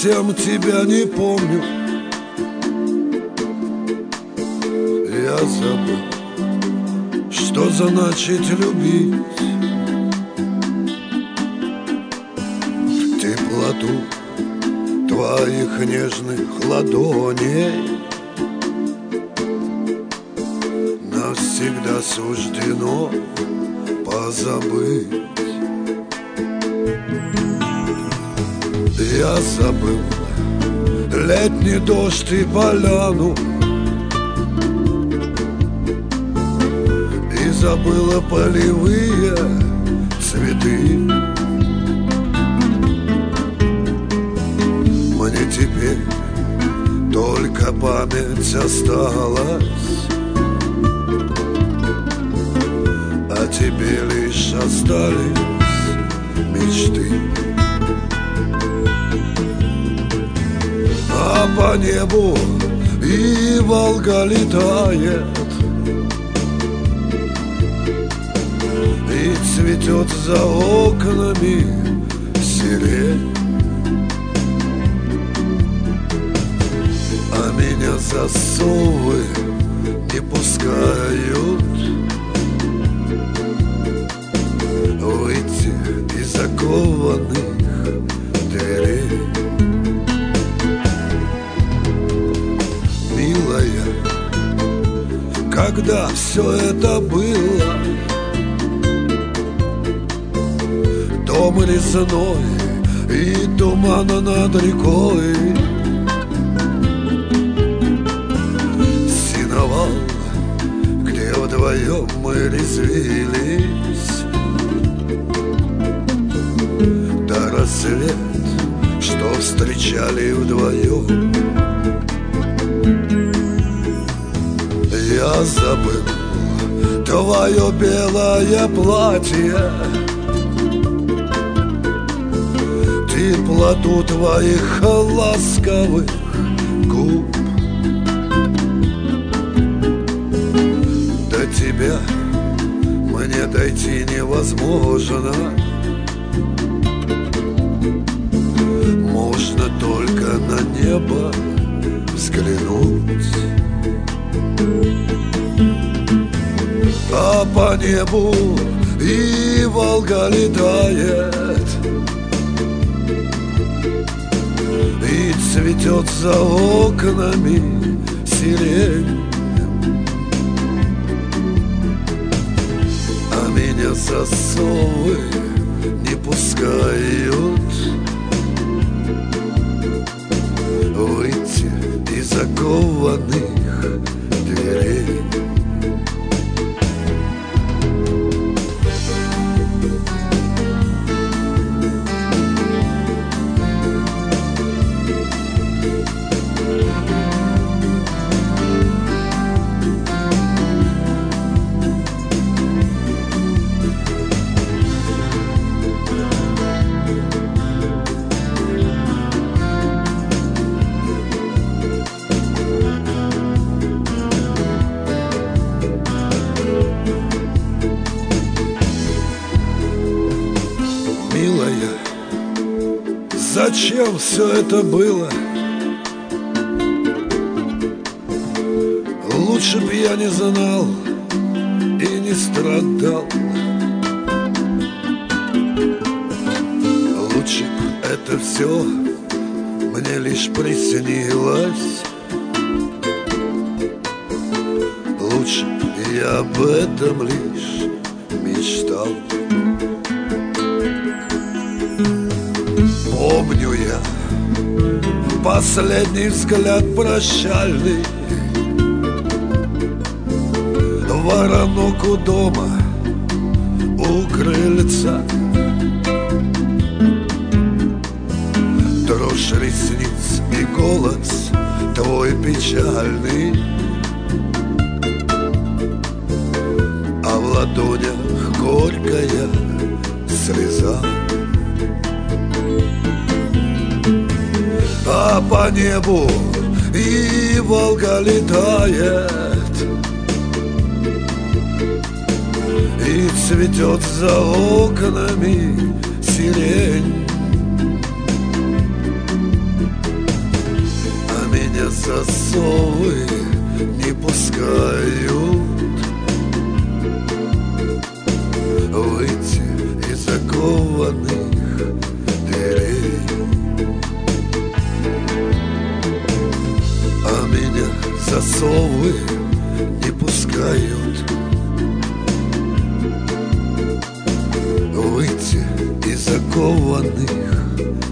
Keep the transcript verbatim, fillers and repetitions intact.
совсем тебя не помню. Я забыл, что значит любить. Теплоту твоих нежных ладоней навсегда суждено позабыть. Я забыл летний дождь и поляну, и забыла полевые цветы. Мне теперь только память осталась, а тебе лишь остались мечты. А по небу и Волга летает, и цветет за окнами сирень, а меня засовы не пускают выйти из закованных дверей. Милая, когда все это было, дом лесной и туман над рекой, сеновал, где вдвоем мы резвились, да рассвет, что встречали вдвоем. Я забыл твое белое платье, теплоту твоих ласковых губ. До тебя мне дойти невозможно, можно только на небо взглянуть. А по небу и Волга летает, и цветет за окнами сирень, а меня засовы не пускают выйти из закованных дверей. Милая, зачем все это было? Лучше б я не знал и не страдал, лучше б это все мне лишь приснилось, лучше б я об этом лишь мечтал. Помню я последний взгляд прощальный, воронок у дома, у крыльца, дрожь ресниц и голос твой печальный, а в ладонях горькая слеза. А по небу и Волга летает, и цветет за окнами сирень, засовы не пускают выйти из окованных дверей. А меня засовы не пускают выйти из окованных